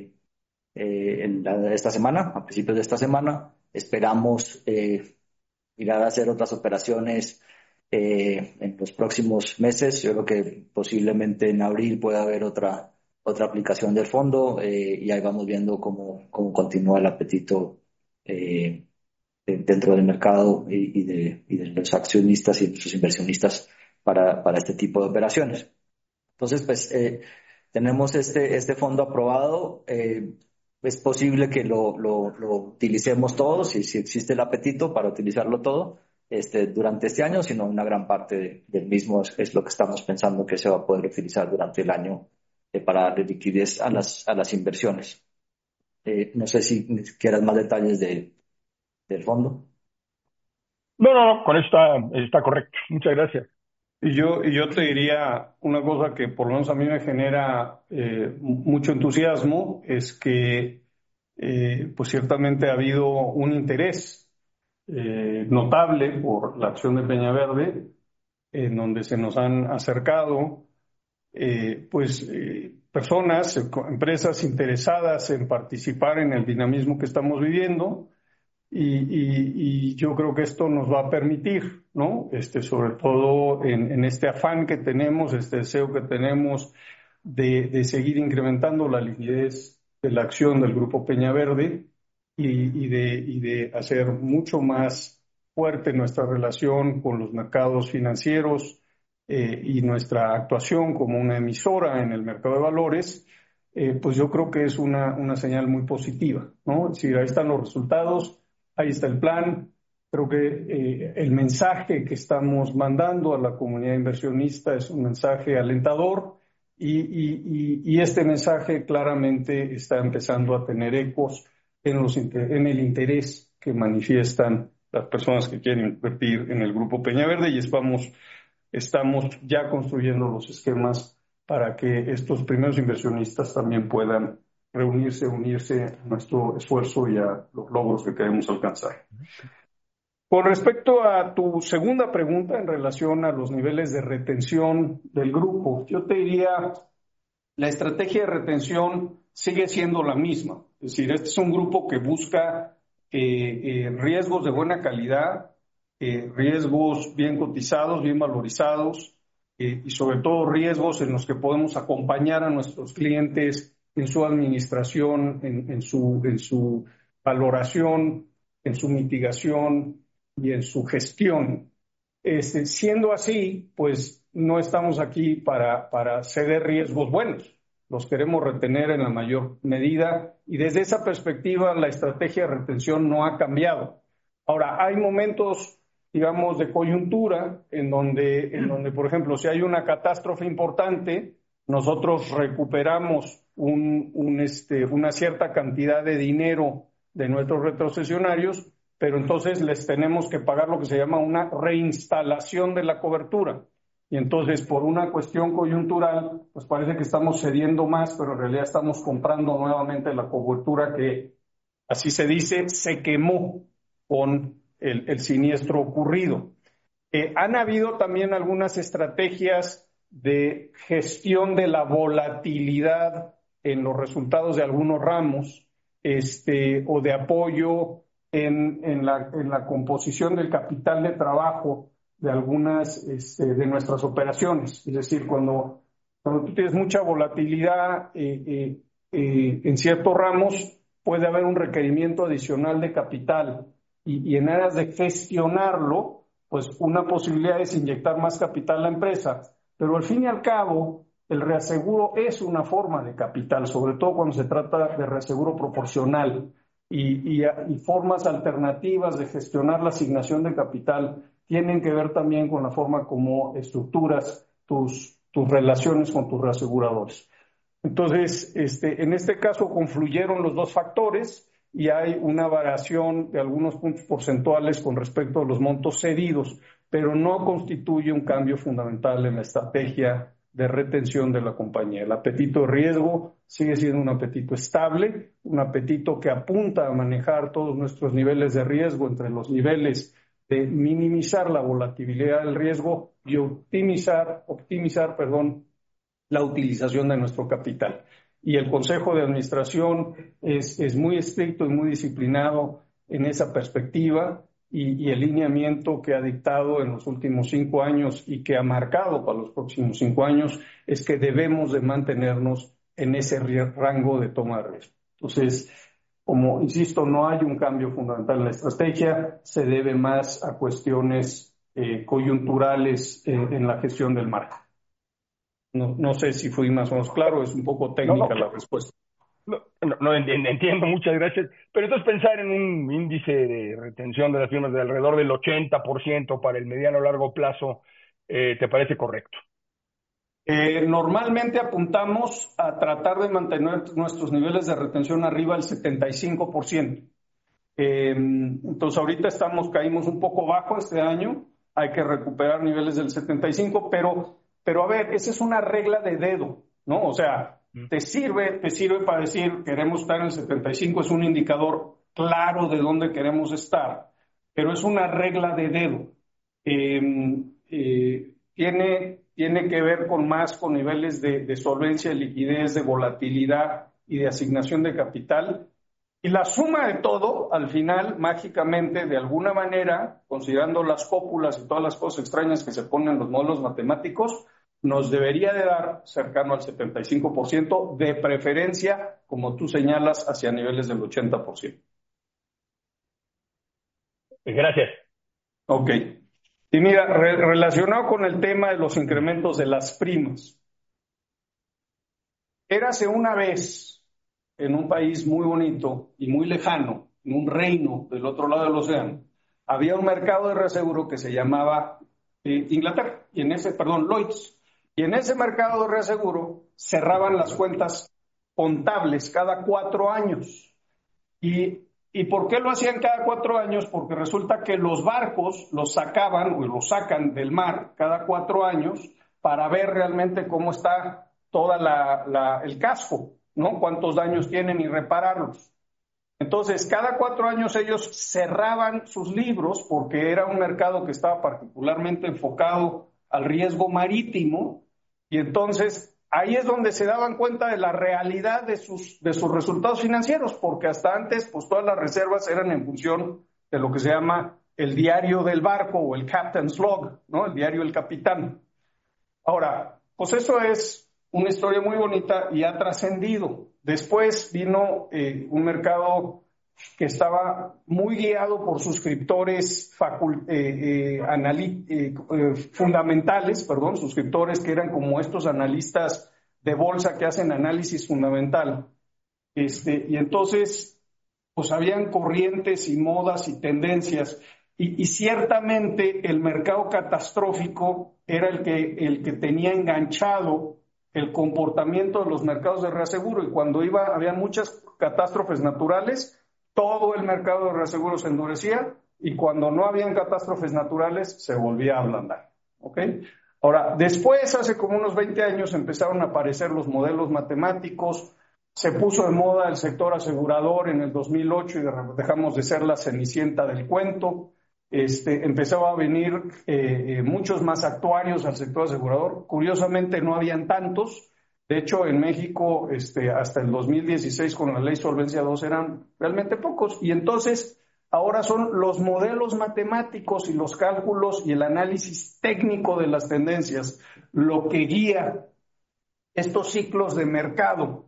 esta semana, a principios de esta semana. Esperamos ir a hacer otras operaciones en los próximos meses. Yo creo que posiblemente en abril pueda haber otra aplicación del fondo y ahí vamos viendo cómo continúa el apetito dentro del mercado y de los accionistas y de sus inversionistas para este tipo de operaciones. Entonces, pues tenemos este fondo aprobado. Es posible que lo utilicemos todos, si existe el apetito para utilizarlo todo durante este año, sino una gran parte del mismo es lo que estamos pensando que se va a poder utilizar durante el año para darle liquidez a las inversiones. No sé si quieras más detalles del fondo. No, con eso está correcto. Muchas gracias. Y yo te diría una cosa que por lo menos a mí me genera mucho entusiasmo, es que pues ciertamente ha habido un interés notable por la acción de Peñaverde, en donde se nos han acercado personas, empresas interesadas en participar en el dinamismo que estamos viviendo. Y yo creo que esto nos va a permitir, ¿no? Sobre todo en este afán que tenemos, este deseo que tenemos de seguir incrementando la liquidez de la acción del Grupo Peñaverde y de hacer mucho más fuerte nuestra relación con los mercados financieros y nuestra actuación como una emisora en el mercado de valores. Pues yo creo que es una señal muy positiva, ¿no? Es decir, ahí están los resultados. Ahí está el plan. Creo que el mensaje que estamos mandando a la comunidad inversionista es un mensaje alentador y este mensaje claramente está empezando a tener ecos en el interés que manifiestan las personas que quieren invertir en el Grupo Peñaverde y estamos ya construyendo los esquemas para que estos primeros inversionistas también puedan unirse a nuestro esfuerzo y a los logros que queremos alcanzar. Con respecto a tu segunda pregunta en relación a los niveles de retención del grupo, yo te diría, la estrategia de retención sigue siendo la misma. Es decir, este es un grupo que busca riesgos de buena calidad, riesgos bien cotizados, bien valorizados, y sobre todo riesgos en los que podemos acompañar a nuestros clientes en su administración, en su valoración, en su mitigación y en su gestión. Siendo así, pues no estamos aquí para ceder riesgos buenos. Los queremos retener en la mayor medida y desde esa perspectiva la estrategia de retención no ha cambiado. Ahora, hay momentos, digamos, de coyuntura en donde, por ejemplo, si hay una catástrofe importante, nosotros recuperamos una cierta cantidad de dinero de nuestros retrocesionarios, pero entonces les tenemos que pagar lo que se llama una reinstalación de la cobertura. Y entonces, por una cuestión coyuntural, pues parece que estamos cediendo más, pero en realidad estamos comprando nuevamente la cobertura que, así se dice, se quemó con el siniestro ocurrido. Han habido también algunas estrategias de gestión de la volatilidad en los resultados de algunos ramos, o de apoyo en la composición del capital de trabajo de algunas de nuestras operaciones. Es decir, cuando tú tienes mucha volatilidad en ciertos ramos, puede haber un requerimiento adicional de capital y en aras de gestionarlo, pues una posibilidad es inyectar más capital a la empresa, pero al fin y al cabo el reaseguro es una forma de capital, sobre todo cuando se trata de reaseguro proporcional y formas alternativas de gestionar la asignación de capital tienen que ver también con la forma como estructuras tus relaciones con tus reaseguradores. Entonces, en este caso confluyeron los dos factores y hay una variación de algunos puntos porcentuales con respecto a los montos cedidos, pero no constituye un cambio fundamental en la estrategia de retención de la compañía. El apetito de riesgo sigue siendo un apetito estable, un apetito que apunta a manejar todos nuestros niveles de riesgo entre los niveles de minimizar la volatilidad del riesgo y optimizar, la utilización de nuestro capital. Y el Consejo de Administración es muy estricto y muy disciplinado en esa perspectiva y el lineamiento que ha dictado en los últimos 5 años y que ha marcado para los próximos 5 años es que debemos de mantenernos en ese rango de toma de riesgo. Entonces, como insisto, no hay un cambio fundamental en la estrategia, se debe más a cuestiones coyunturales en la gestión del marco. No sé si fui más o menos claro, es un poco técnica la respuesta. Entiendo, muchas gracias. Pero entonces pensar en un índice de retención de las firmas de alrededor del 80% para el mediano o largo plazo, ¿te parece correcto? Normalmente apuntamos a tratar de mantener nuestros niveles de retención arriba del 75%. Entonces ahorita caímos un poco bajo este año, hay que recuperar niveles del 75%, pero a ver, esa es una regla de dedo, ¿no? O sea, te sirve para decir queremos estar en el 75%, es un indicador claro de dónde queremos estar, pero es una regla de dedo. Tiene que ver más con niveles de solvencia, de liquidez, de volatilidad y de asignación de capital. Y la suma de todo, al final, mágicamente, de alguna manera, considerando las cópulas y todas las cosas extrañas que se ponen en los modelos matemáticos, nos debería de dar cercano al 75%, de preferencia, como tú señalas, hacia niveles del 80%. Gracias. Ok. Y mira, relacionado con el tema de los incrementos de las primas. Érase una vez en un país muy bonito y muy lejano, en un reino del otro lado del océano, había un mercado de reaseguro que se llamaba Inglaterra, Lloyds. Y en ese mercado de reaseguro cerraban las cuentas contables cada 4 años. ¿Y por qué lo hacían cada 4 años? Porque resulta que los barcos los sacan del mar cada 4 años para ver realmente cómo está toda el casco, ¿no? Cuántos daños tienen y repararlos. Entonces, cada 4 años ellos cerraban sus libros porque era un mercado que estaba particularmente enfocado al riesgo marítimo, y entonces ahí es donde se daban cuenta de la realidad de sus resultados financieros, porque hasta antes pues todas las reservas eran en función de lo que se llama el diario del barco o el captain's log, ¿no? El diario del capitán. Ahora, pues eso es una historia muy bonita y ha trascendido. Después vino un mercado que estaba muy guiado por suscriptores fundamentales, suscriptores que eran como estos analistas de bolsa que hacen análisis fundamental. Y entonces, pues habían corrientes y modas y tendencias. Y ciertamente el mercado catastrófico era el que tenía enganchado el comportamiento de los mercados de reaseguro, y cuando había muchas catástrofes naturales, todo el mercado de reaseguro se endurecía, y cuando no habían catástrofes naturales se volvía a ablandar. ¿Okay? Ahora, después, hace como unos 20 años, empezaron a aparecer los modelos matemáticos, se puso de moda el sector asegurador en el 2008 y dejamos de ser la cenicienta del cuento. Empezaba a venir muchos más actuarios al sector asegurador. Curiosamente no habían tantos. De hecho, en México hasta el 2016 con la ley Solvencia II eran realmente pocos. Y entonces ahora son los modelos matemáticos y los cálculos y el análisis técnico de las tendencias lo que guía estos ciclos de mercado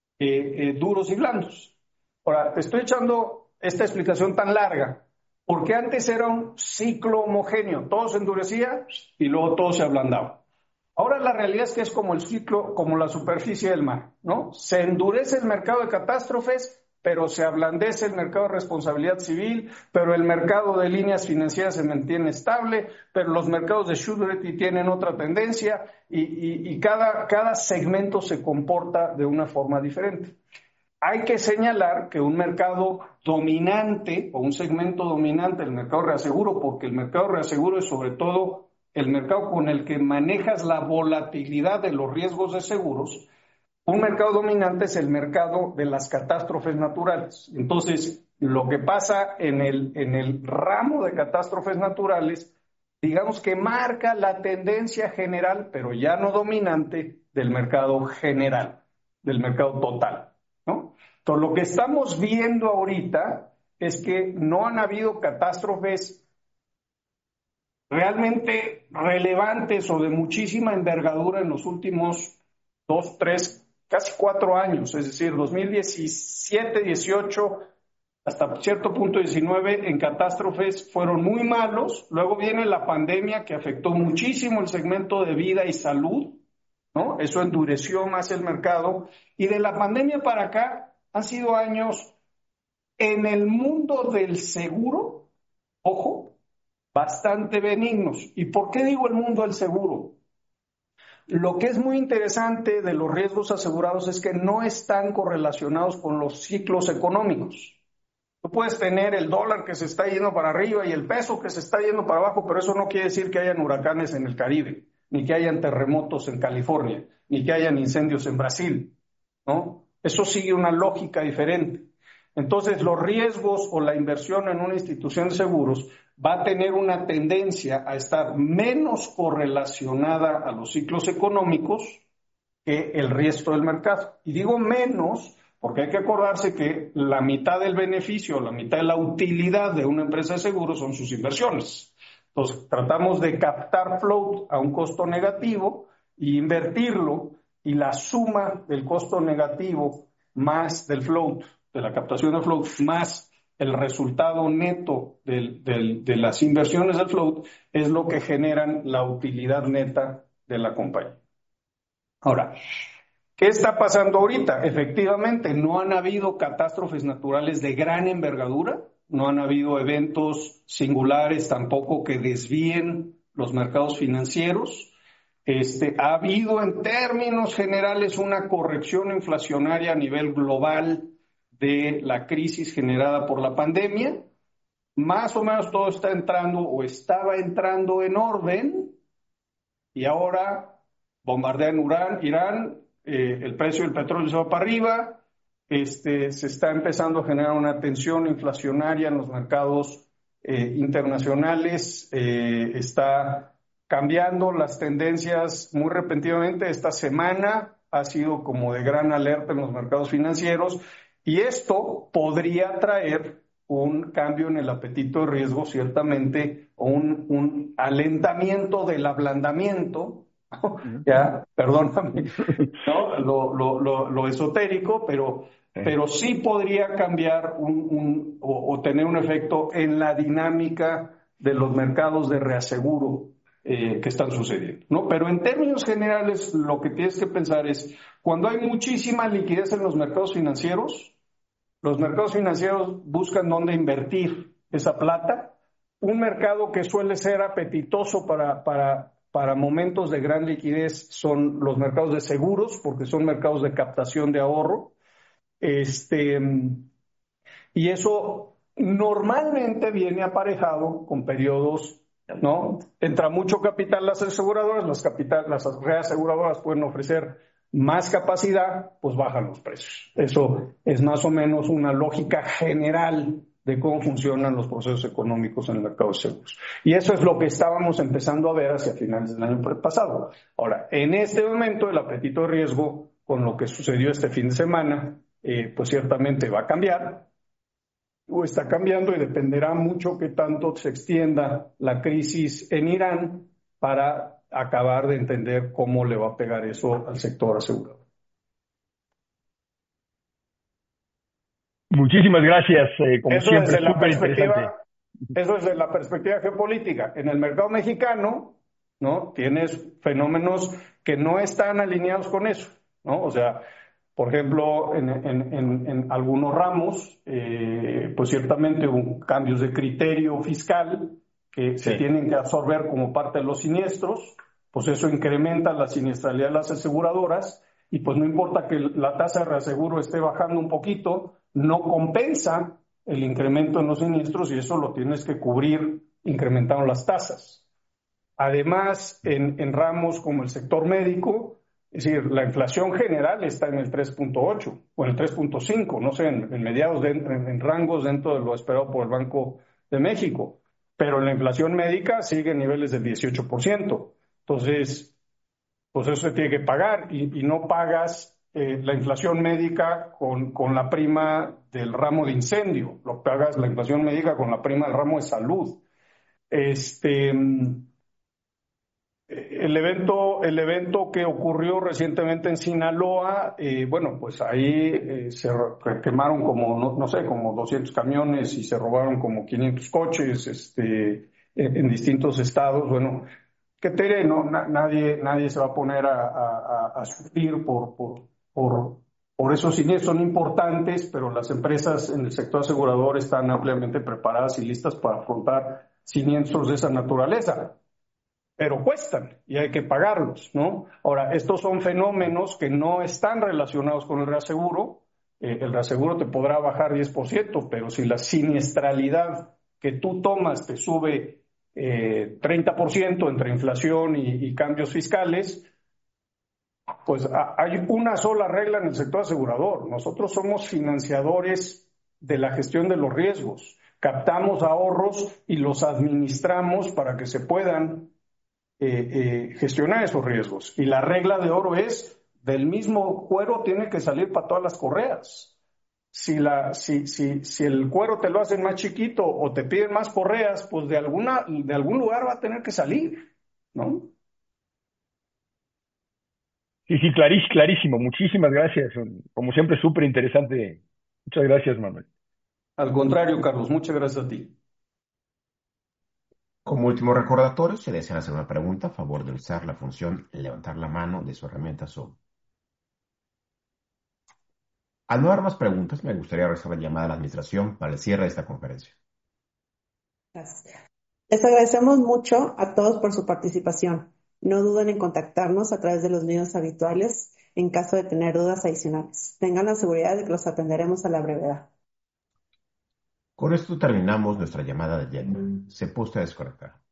duros y blandos. Ahora, te estoy echando esta explicación tan larga porque antes era un ciclo homogéneo, todo se endurecía y luego todo se ablandaba. Ahora la realidad es que es como el ciclo, como la superficie del mar, ¿no? Se endurece el mercado de catástrofes, pero se ablandece el mercado de responsabilidad civil, pero el mercado de líneas financieras se mantiene estable, pero los mercados de surety tienen otra tendencia, y cada segmento se comporta de una forma diferente. Hay que señalar que un mercado dominante o un segmento dominante del mercado de reaseguro, porque el mercado de reaseguro es sobre todo el mercado con el que manejas la volatilidad de los riesgos de seguros, un mercado dominante es el mercado de las catástrofes naturales. Entonces, lo que pasa en el ramo de catástrofes naturales, digamos que marca la tendencia general, pero ya no dominante, del mercado general, del mercado total, ¿no? Entonces, lo que estamos viendo ahorita es que no han habido catástrofes realmente relevantes o de muchísima envergadura en los últimos 2, 3, casi 4 años, es decir, 2017, 18 hasta cierto punto 19 en catástrofes fueron muy malos. Luego viene la pandemia que afectó muchísimo el segmento de vida y salud, ¿no? Eso endureció más el mercado. Y de la pandemia para acá han sido años en el mundo del seguro, ojo, bastante benignos. ¿Y por qué digo el mundo del seguro? Lo que es muy interesante de los riesgos asegurados es que no están correlacionados con los ciclos económicos. Tú puedes tener el dólar que se está yendo para arriba y el peso que se está yendo para abajo, pero eso no quiere decir que hayan huracanes en el Caribe, ni que hayan terremotos en California, ni que hayan incendios en Brasil, ¿no? Eso sigue una lógica diferente. Entonces, los riesgos o la inversión en una institución de seguros va a tener una tendencia a estar menos correlacionada a los ciclos económicos que el resto del mercado. Y digo menos porque hay que acordarse que la mitad del beneficio, la mitad de la utilidad de una empresa de seguros son sus inversiones. Entonces, tratamos de captar float a un costo negativo e invertirlo, y la suma del costo negativo más del float, de la captación de float, más el resultado neto de las inversiones del float, es lo que generan la utilidad neta de la compañía. Ahora, ¿qué está pasando ahorita? Efectivamente, no han habido catástrofes naturales de gran envergadura, no han habido eventos singulares tampoco que desvíen los mercados financieros. Ha habido en términos generales una corrección inflacionaria a nivel global de la crisis generada por la pandemia. Más o menos todo está entrando o estaba entrando en orden, y ahora bombardean Irán, el precio del petróleo se va para arriba, se está empezando a generar una tensión inflacionaria en los mercados internacionales, está cambiando las tendencias muy repentinamente. Esta semana ha sido como de gran alerta en los mercados financieros, y esto podría traer un cambio en el apetito de riesgo, ciertamente, o un alentamiento del ablandamiento, ya, perdóname, ¿no? Lo esotérico, pero sí podría cambiar o tener un efecto en la dinámica de los mercados de reaseguro que están sucediendo, ¿no? Pero en términos generales, lo que tienes que pensar es, cuando hay muchísima liquidez en los mercados financieros buscan dónde invertir esa plata. Un mercado que suele ser apetitoso para momentos de gran liquidez son los mercados de seguros, porque son mercados de captación de ahorro. Y eso normalmente viene aparejado con periodos, ¿no? Entra mucho capital las aseguradoras, las reaseguradoras pueden ofrecer más capacidad, pues bajan los precios. Eso es más o menos una lógica general de cómo funcionan los procesos económicos en el mercado de seguros. Y eso es lo que estábamos empezando a ver hacia finales del año pasado. Ahora, en este momento, el apetito de riesgo, con lo que sucedió este fin de semana, pues ciertamente va a cambiar, o está cambiando, y dependerá mucho qué tanto se extienda la crisis en Irán para acabar de entender cómo le va a pegar eso al sector asegurador. Muchísimas gracias, como eso siempre, súper interesante. Eso desde la perspectiva geopolítica. En el mercado mexicano, ¿no? Tienes fenómenos que no están alineados con eso, ¿no? O sea, por ejemplo, en algunos ramos, pues ciertamente hubo cambios de criterio fiscal que se tienen que absorber como parte de los siniestros, pues eso incrementa la siniestralidad de las aseguradoras, y pues no importa que la tasa de reaseguro esté bajando un poquito, no compensa el incremento en los siniestros, y eso lo tienes que cubrir incrementando las tasas. Además, en ramos como el sector médico, es decir, la inflación general está en el 3.8 o en el 3.5, no sé, en mediados, en rangos dentro de lo esperado por el Banco de México, pero la inflación médica sigue en niveles del 18%. Entonces, pues eso se tiene que pagar, y no pagas la inflación médica con la prima del ramo de incendio, lo pagas la inflación médica con la prima del ramo de salud. El evento que ocurrió recientemente en Sinaloa, bueno, pues ahí se quemaron como, no sé, como 200 camiones y se robaron como 500 coches en distintos estados. Bueno, ¿qué te diré? No, nadie se va a poner a sufrir por esos siniestros. Son importantes, pero las empresas en el sector asegurador están ampliamente preparadas y listas para afrontar siniestros de esa naturaleza, pero cuestan y hay que pagarlos, ¿no? Ahora, estos son fenómenos que no están relacionados con el reaseguro. El reaseguro te podrá bajar 10%, pero si la siniestralidad que tú tomas te sube 30% entre inflación y cambios fiscales, pues hay una sola regla en el sector asegurador. Nosotros somos financiadores de la gestión de los riesgos. Captamos ahorros y los administramos para que se puedan gestionar esos riesgos. Y la regla de oro es, del mismo cuero tiene que salir para todas las correas. Si el cuero te lo hacen más chiquito o te piden más correas, pues de algún lugar va a tener que salir, ¿no? Sí, sí, clarísimo. Muchísimas gracias. Como siempre, súper interesante. Muchas gracias, Manuel. Al contrario, Carlos, muchas gracias a ti. Como último recordatorio, si desean hacer una pregunta, a favor de usar la función levantar la mano de su herramienta Zoom. Al no haber más preguntas, me gustaría regresar la llamada a la administración para el cierre de esta conferencia. Gracias. Les agradecemos mucho a todos por su participación. No duden en contactarnos a través de los medios habituales en caso de tener dudas adicionales. Tengan la seguridad de que los atenderemos a la brevedad. Con esto terminamos nuestra llamada de ayer. Se puede desconectar.